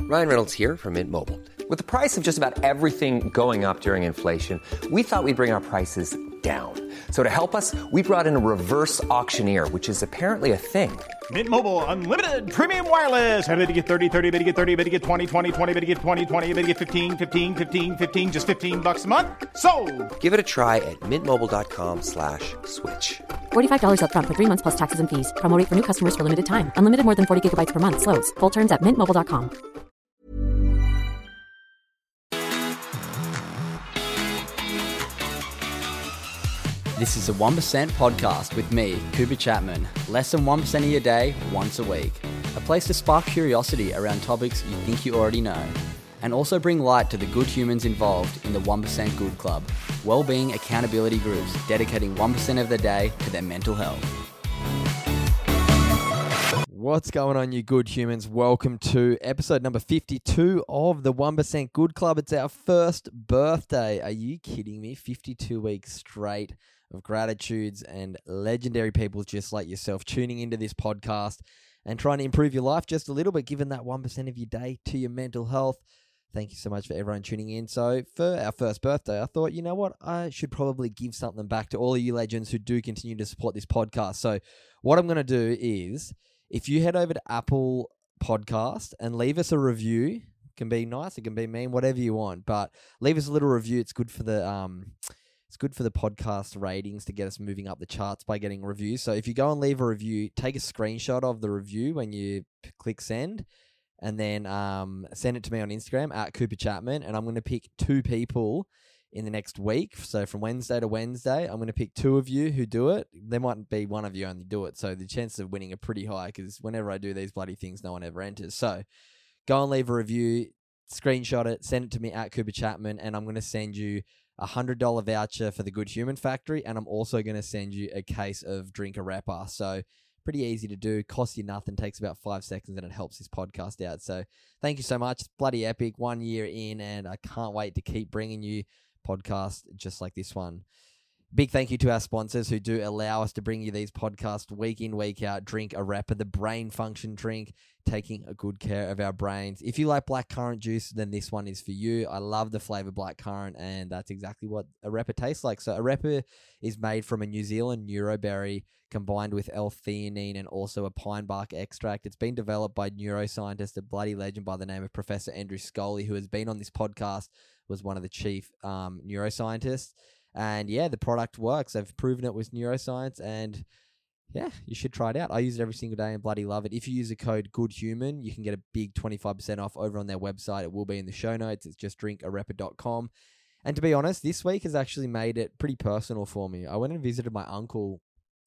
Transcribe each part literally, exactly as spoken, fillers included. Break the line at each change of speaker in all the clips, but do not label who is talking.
Ryan Reynolds here from Mint Mobile. With the price of just about everything going up during inflation, we thought we'd bring our prices down. So to help us, we brought in a reverse auctioneer, which is apparently a thing.
Mint Mobile Unlimited Premium Wireless. How to get thirty, thirty, how to get thirty, how to get twenty, twenty, twenty, how to get twenty, twenty, how to get fifteen, fifteen, fifteen, fifteen, just fifteen bucks a month? Sold!
Give it a try at mintmobile.com slash switch.
forty-five dollars up front for three months plus taxes and fees. Promo rate for new customers for limited time. Unlimited more than forty gigabytes per month. Slows full terms at mint mobile dot com.
This is a one percent podcast with me, Cooper Chapman. Less than one percent of your day, once a week. A place to spark curiosity around topics you think you already know. And also bring light to the good humans involved in the one percent Good Club. Wellbeing accountability groups dedicating one percent of their day to their mental health.
What's going on, you good humans? Welcome to episode number fifty-two of the one percent Good Club. It's our first birthday. Are you kidding me? fifty-two weeks straight of gratitudes and legendary people just like yourself tuning into this podcast and trying to improve your life just a little bit, giving that one percent of your day to your mental health. Thank you so much for everyone tuning in. So for our first birthday, I thought, you know what? I should probably give something back to all of you legends who do continue to support this podcast. So what I'm going to do is, if you head over to Apple Podcast and leave us a review, it can be nice, it can be mean, whatever you want, but leave us a little review. It's good for the um, it's good for the podcast ratings to get us moving up the charts by getting reviews. So if you go and leave a review, take a screenshot of the review when you p- click send, and then um, send it to me on Instagram at Cooper Chapman, and I'm going to pick two people in the next week. So from Wednesday to Wednesday, I'm going to pick two of you who do it. There might be one of you only do it. So the chances of winning are pretty high because whenever I do these bloody things, no one ever enters. So go and leave a review, screenshot it, send it to me at Cooper Chapman, and I'm going to send you a one hundred dollars voucher for the Good Human Factory, and I'm also going to send you a case of Drink a Rapper. So pretty easy to do, costs you nothing, takes about five seconds, and it helps this podcast out. So thank you so much. It's bloody epic, one year in, and I can't wait to keep bringing you podcast just like this one. Big thank you to our sponsors who do allow us to bring you these podcasts week in, week out. Drink a Rapper, the brain function drink, taking a good care of our brains. If you like blackcurrant juice, then this one is for you. I love the flavor blackcurrant, and that's exactly what a Rapper tastes like. So a Rapper is made from a New Zealand neuroberry combined with L-theanine and also a pine bark extract. It's been developed by neuroscientist, a bloody legend by the name of Professor Andrew Scully, who has been on this podcast, was one of the chief um, neuroscientists. And yeah, the product works. They've proven it with neuroscience, and yeah, you should try it out. I use it every single day and bloody love it. If you use the code GOODHUMAN, you can get a big twenty-five percent off over on their website. It will be in the show notes. It's just drink a rapper dot com. And to be honest, this week has actually made it pretty personal for me. I went and visited my uncle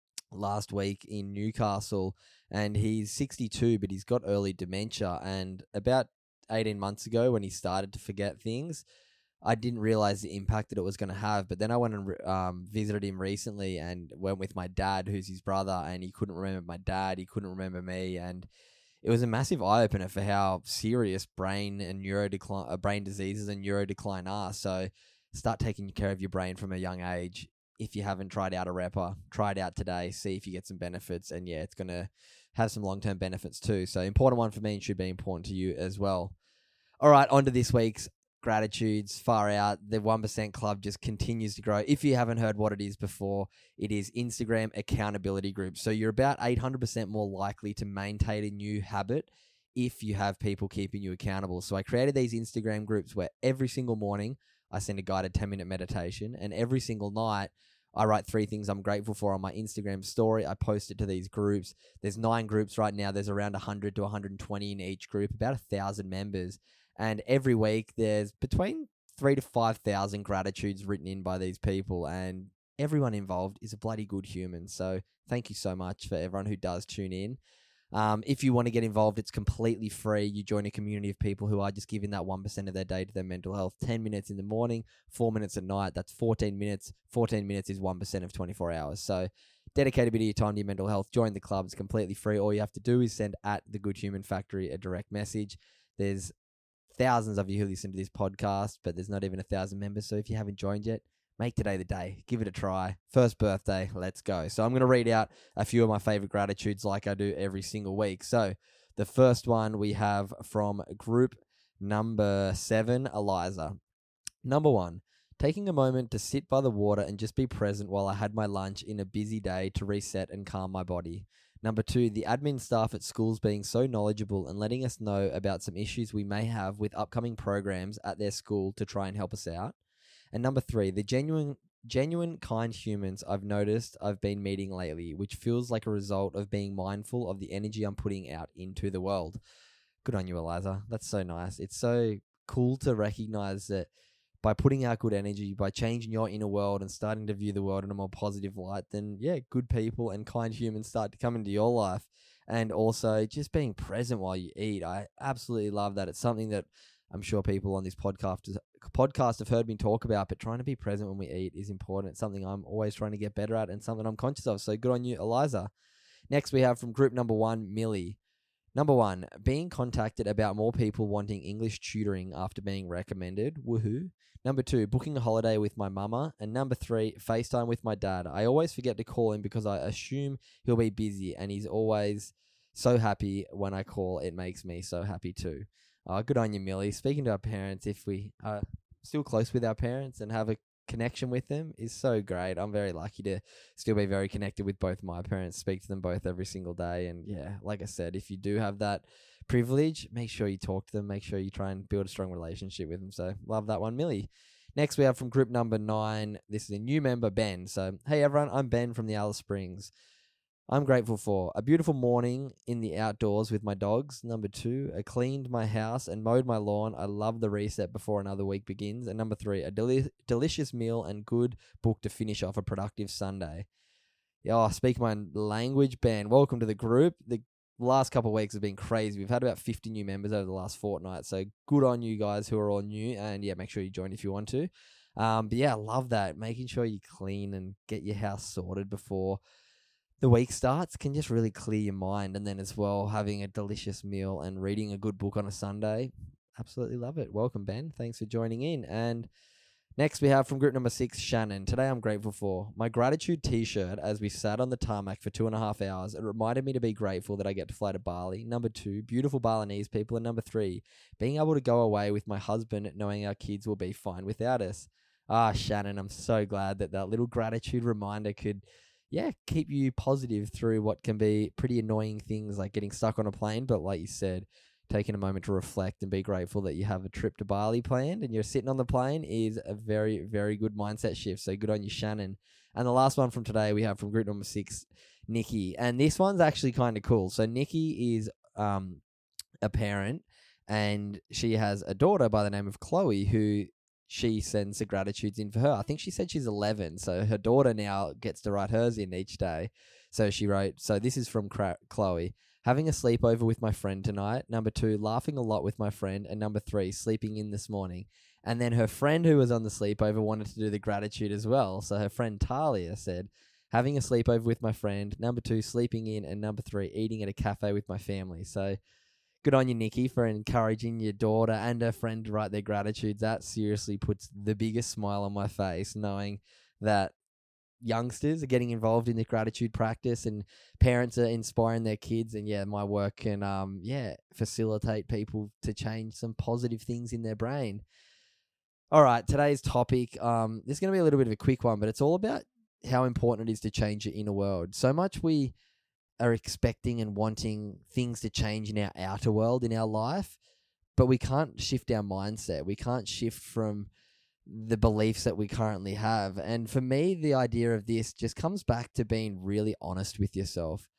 last week in Newcastle, and he's sixty-two, but he's got early dementia. And about eighteen months ago, when he started to forget things, I didn't realize the impact that it was going to have. But then I went and um, visited him recently and went with my dad, who's his brother, and he couldn't remember my dad. He couldn't remember me. And it was a massive eye-opener for how serious brain and neuro decline, uh, brain diseases and neuro decline are. So start taking care of your brain from a young age. If you haven't tried out a Rapper, try it out today. See if you get some benefits. And yeah, it's going to have some long-term benefits too. So important one for me and should be important to you as well. All right, on to this week's gratitudes. Far out. The one percent Club just continues to grow. If you haven't heard what it is before, it is Instagram accountability groups. So you're about eight hundred percent more likely to maintain a new habit if you have people keeping you accountable. So I created these Instagram groups where every single morning I send a guided ten minute meditation, and every single night I write three things I'm grateful for on my Instagram story. I post it to these groups. There's nine groups right now. There's around one hundred to one hundred twenty in each group, about a thousand members. And every week there's between three to five thousand gratitudes written in by these people, and everyone involved is a bloody good human. So thank you so much for everyone who does tune in. Um, if you want to get involved, it's completely free. You join a community of people who are just giving that one percent of their day to their mental health. ten minutes in the morning, four minutes at night. That's fourteen minutes. fourteen minutes is one percent of twenty-four hours. So dedicate a bit of your time to your mental health. Join the club. It's completely free. All you have to do is send at the Good Human Factory a direct message. There's thousands of you who listen to this podcast, but there's not even a thousand members. So if you haven't joined yet, make today the day. Give it a try. First birthday, let's go. So I'm going to read out a few of my favorite gratitudes like I do every single week. So The first one we have from group number seven, Eliza. Number one, taking a moment to sit by the water and just be present while I had my lunch in a busy day to reset and calm my body. Number two, the admin staff at schools being so knowledgeable and letting us know about some issues we may have with upcoming programs at their school to try and help us out. And number three, the genuine, genuine kind humans I've noticed I've been meeting lately, which feels like a result of being mindful of the energy I'm putting out into the world. Good on you, Eliza. That's so nice. It's so cool to recognize that by putting out good energy, by changing your inner world and starting to view the world in a more positive light, then yeah, good people and kind humans start to come into your life. And also just being present while you eat. I absolutely love that. It's something that I'm sure people on this podcast podcast have heard me talk about, but trying to be present when we eat is important. It's something I'm always trying to get better at and something I'm conscious of. So good on you, Eliza. Next, we have from group number one, Millie. Number one, being contacted about more people wanting English tutoring after being recommended. Woohoo. Number two, booking a holiday with my mama. And number three, FaceTime with my dad. I always forget to call him because I assume he'll be busy, and he's always so happy when I call. It makes me so happy too. Uh, good on you, Millie. Speaking to our parents, if we are still close with our parents and have a connection with them, is so great. I'm very lucky to still be very connected with both my parents, speak to them both every single day. And yeah, like I said, if you do have that privilege, make sure you talk to them, make sure you try and build a strong relationship with them. So love that one, Millie. Next, we have from group number nine. This is a new member, Ben. So, hey everyone, I'm Ben from the Alice Springs. I'm grateful for a beautiful morning in the outdoors with my dogs. Number two, I cleaned my house and mowed my lawn. I love the reset before another week begins. And number three, a deli- delicious meal and good book to finish off a productive Sunday. Yeah, oh, speak my language, Ben. Welcome to the group. The last couple of weeks have been crazy. We've had about fifty new members over the last fortnight. So good on you guys who are all new. And yeah, make sure you join if you want to. Um, but yeah, I love that. Making sure you clean and get your house sorted before the week starts can just really clear your mind. And then as well, having a delicious meal and reading a good book on a Sunday. Absolutely love it. Welcome, Ben. Thanks for joining in. And next we have from group number six, Shannon. Today I'm grateful for my gratitude t-shirt as we sat on the tarmac for two and a half hours. It reminded me to be grateful that I get to fly to Bali. Number two, beautiful Balinese people. And number three, being able to go away with my husband knowing our kids will be fine without us. Ah, Shannon, I'm so glad that that little gratitude reminder could yeah, keep you positive through what can be pretty annoying things like getting stuck on a plane. But like you said, taking a moment to reflect and be grateful that you have a trip to Bali planned and you're sitting on the plane is a very, very good mindset shift. So good on you, Shannon. And the last one from today we have from group number six, Nikki. And this one's actually kind of cool. So Nikki is um, a parent and she has a daughter by the name of Chloe who she sends the gratitudes in for her. I think she said she's eleven, so her daughter now gets to write hers in each day. So she wrote, so this is from Chloe. Having a sleepover with my friend tonight. Number two, laughing a lot with my friend. And number three, sleeping in this morning. And then her friend who was on the sleepover wanted to do the gratitude as well. So her friend Talia said, having a sleepover with my friend. Number two, sleeping in. And number three, eating at a cafe with my family. So good on you, Nikki, for encouraging your daughter and her friend to write their gratitudes. That seriously puts the biggest smile on my face, knowing that youngsters are getting involved in the gratitude practice and parents are inspiring their kids. And yeah, my work can, um, yeah, facilitate people to change some positive things in their brain. All right, today's topic, um, this is going to be a little bit of a quick one, but it's all about how important it is to change your inner world. So much we are expecting and wanting things to change in our outer world, in our life, but we can't shift our mindset. We can't shift from the beliefs that we currently have. And for me, the idea of this just comes back to being really honest with yourself.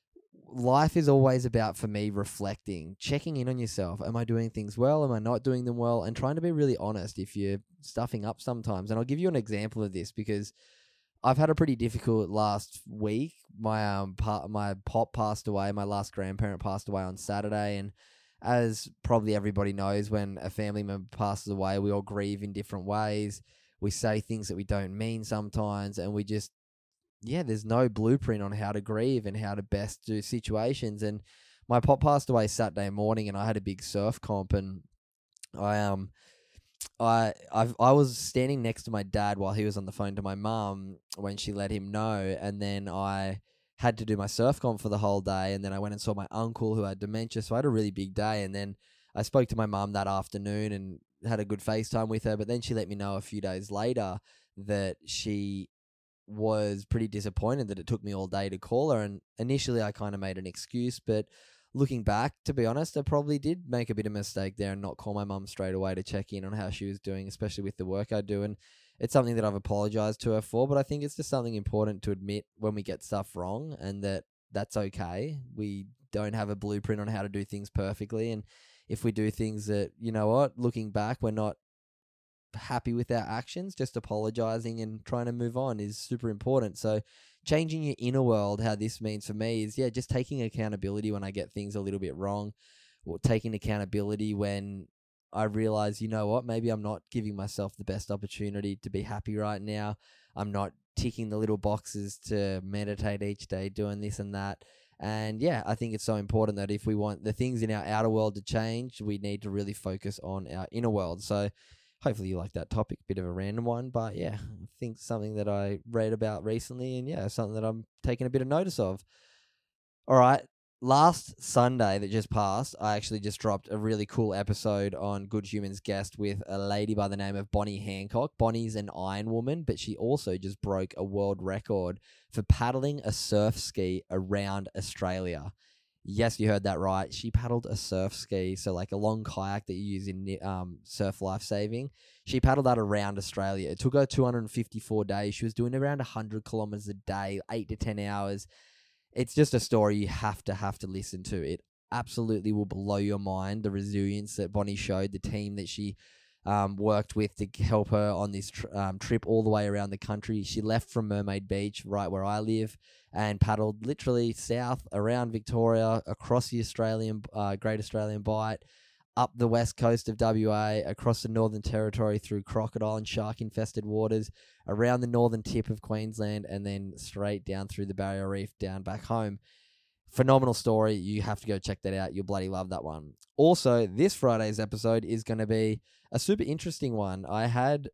Life is always about, for me, reflecting, checking in on yourself. Am I doing things well? Am I not doing them well? And trying to be really honest if you're stuffing up sometimes. And I'll give you an example of this because I've had a pretty difficult last week. My um pa- my pop passed away. My last grandparent passed away on Saturday, and as probably everybody knows, when a family member passes away, we all grieve in different ways. We say things that we don't mean sometimes, and we just yeah, there's no blueprint on how to grieve and how to best do situations. And my pop passed away Saturday morning, and I had a big surf comp, and I um. I I've, I was standing next to my dad while he was on the phone to my mum when she let him know, and then I had to do my surf comp for the whole day. And then I went and saw my uncle who had dementia. So I had a really big day. And then I spoke to my mum that afternoon and had a good FaceTime with her. But then she let me know a few days later that she was pretty disappointed that it took me all day to call her. And initially I kind of made an excuse, but looking back, to be honest, I probably did make a bit of a mistake there and not call my mum straight away to check in on how she was doing, especially with the work I do. And it's something that I've apologized to her for, but I think it's just something important to admit when we get stuff wrong, and that that's okay. We don't have a blueprint on how to do things perfectly. And if we do things that, you know what, looking back, we're not happy with our actions, just apologizing and trying to move on is super important. So changing your inner world, how this means for me is, yeah, just taking accountability when I get things a little bit wrong, or taking accountability when I realize, you know what, maybe I'm not giving myself the best opportunity to be happy right now. I'm not ticking the little boxes to meditate each day, doing this and that. And yeah, I think it's so important that if we want the things in our outer world to change, we need to really focus on our inner world. So hopefully you like that topic, bit of a random one, but yeah, I think something that I read about recently, and yeah, something that I'm taking a bit of notice of. All right, last Sunday that just passed, I actually just dropped a really cool episode on Good Humans guest with a lady by the name of Bonnie Hancock. Bonnie's an Iron Woman, but she also just broke a world record for paddling a surf ski around Australia. Yes, you heard that right. She paddled a surf ski, so like a long kayak that you use in um, surf lifesaving. She paddled that around Australia. It took her two hundred fifty-four days. She was doing around one hundred kilometers a day, eight to ten hours. It's just a story you have to have to listen to. It absolutely will blow your mind, the resilience that Bonnie showed, the team that she um, worked with to help her on this tr- um, trip all the way around the country. She left from Mermaid Beach, right where I live, and paddled literally south around Victoria, across the Australian, uh, Great Australian Bight, up the west coast of W A, across the Northern Territory through crocodile and shark-infested waters, around the northern tip of Queensland, and then straight down through the Barrier Reef, down back home. Phenomenal story. You have to go check that out. You'll bloody love that one. Also, this Friday's episode is going to be a super interesting one. I had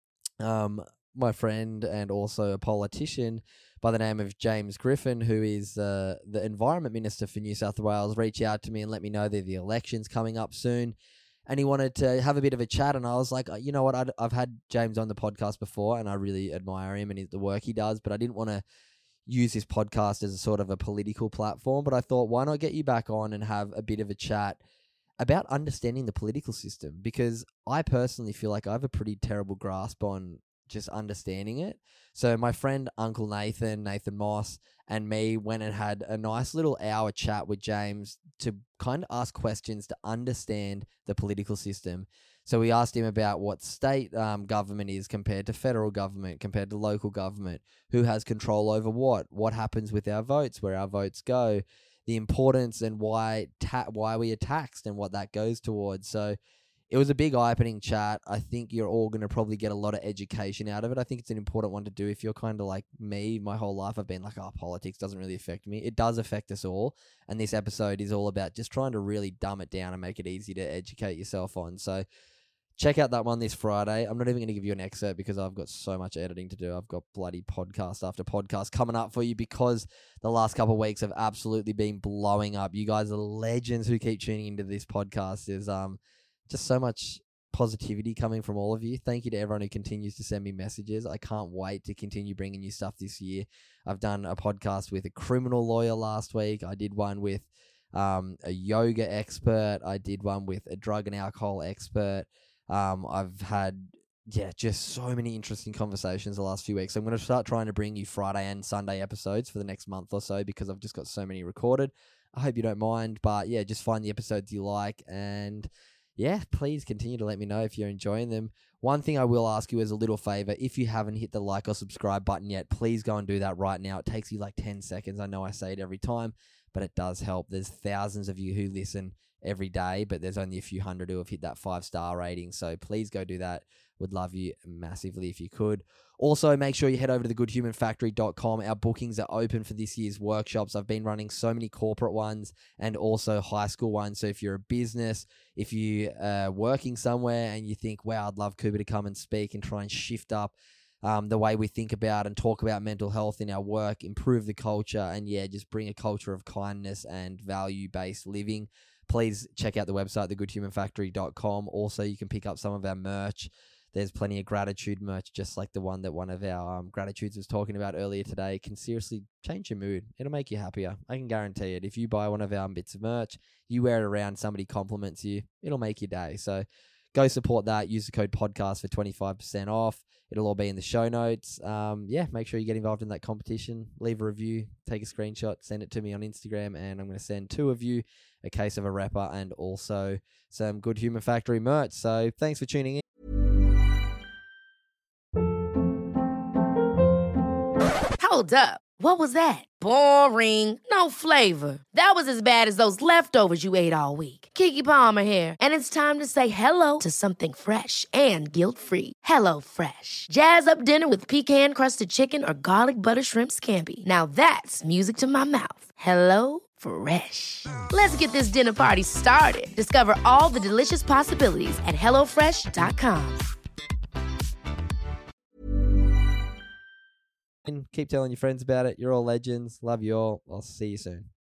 um, my friend and also a politician by the name of James Griffin, who is uh, the Environment Minister for New South Wales, reach out to me and let me know that the election's coming up soon. And he wanted to have a bit of a chat. And I was like, you know what? I'd, I've had James on the podcast before, and I really admire him and his, the work he does, but I didn't want to use his podcast as a sort of a political platform. But I thought, why not get you back on and have a bit of a chat about understanding the political system? Because I personally feel like I have a pretty terrible grasp on just understanding it. So my friend Uncle Nathan, Nathan Moss, and me went and had a nice little hour chat with James to kind of ask questions to understand the political system. So we asked him about what state um, government is compared to federal government, compared to local government, who has control over what, what happens with our votes, where our votes go, the importance and why ta- why we are taxed and what that goes towards. So it was a big eye-opening chat. I think you're all going to probably get a lot of education out of it. I think it's an important one to do if you're kind of like me. My whole life I've been like, oh, politics doesn't really affect me. It does affect us all. And this episode is all about just trying to really dumb it down and make it easy to educate yourself on. So check out that one this Friday. I'm not even going to give you an excerpt because I've got so much editing to do. I've got bloody podcast after podcast coming up for you because the last couple of weeks have absolutely been blowing up. You guys are legends who keep tuning into this podcast. There's um just so much positivity coming from all of you. Thank you to everyone who continues to send me messages. I can't wait to continue bringing you stuff this year. I've done a podcast with a criminal lawyer last week. I did one with um, a yoga expert. I did one with a drug and alcohol expert. Um, I've had, yeah, just so many interesting conversations the last few weeks. I'm going to start trying to bring you Friday and Sunday episodes for the next month or so because I've just got so many recorded. I hope you don't mind, but yeah, just find the episodes you like, and yeah, please continue to let me know if you're enjoying them. One thing I will ask you as a little favor, if you haven't hit the like or subscribe button yet, please go and do that right now. It takes you like ten seconds. I know I say it every time, but it does help. There's thousands of you who listen every day, but there's only a few hundred who have hit that five-star rating. So please go do that. Would love you massively if you could. Also, make sure you head over to the good human factory dot com. Our bookings are open for this year's workshops. I've been running so many corporate ones and also high school ones. So if you're a business, if you are working somewhere and you think, wow, I'd love Cooper to come and speak and try and shift up um, the way we think about and talk about mental health in our work, improve the culture, and yeah, just bring a culture of kindness and value-based living. Please check out the website, the good human factory dot com. Also, you can pick up some of our merch. There's plenty of gratitude merch, just like the one that one of our um, gratitudes was talking about earlier today. It can seriously change your mood. It'll make you happier. I can guarantee it. If you buy one of our bits of merch, you wear it around, somebody compliments you, it'll make your day. So go support that. Use the code podcast for twenty-five percent off. It'll all be in the show notes. Um, yeah, make sure you get involved in that competition. Leave a review, take a screenshot, send it to me on Instagram, and I'm going to send two of you a case of a wrapper and also some Good Human Factory merch. So thanks for tuning in.
Hold up. What was that? Boring. No flavor. That was as bad as those leftovers you ate all week. Keke Palmer here. And it's time to say hello to something fresh and guilt-free. Hello Fresh. Jazz up dinner with pecan-crusted chicken or garlic butter shrimp scampi. Now that's music to my mouth. Hello Fresh. Let's get this dinner party started. Discover all the delicious possibilities at hello fresh dot com.
Keep telling your friends about it. You're all legends. Love you all. I'll see you soon.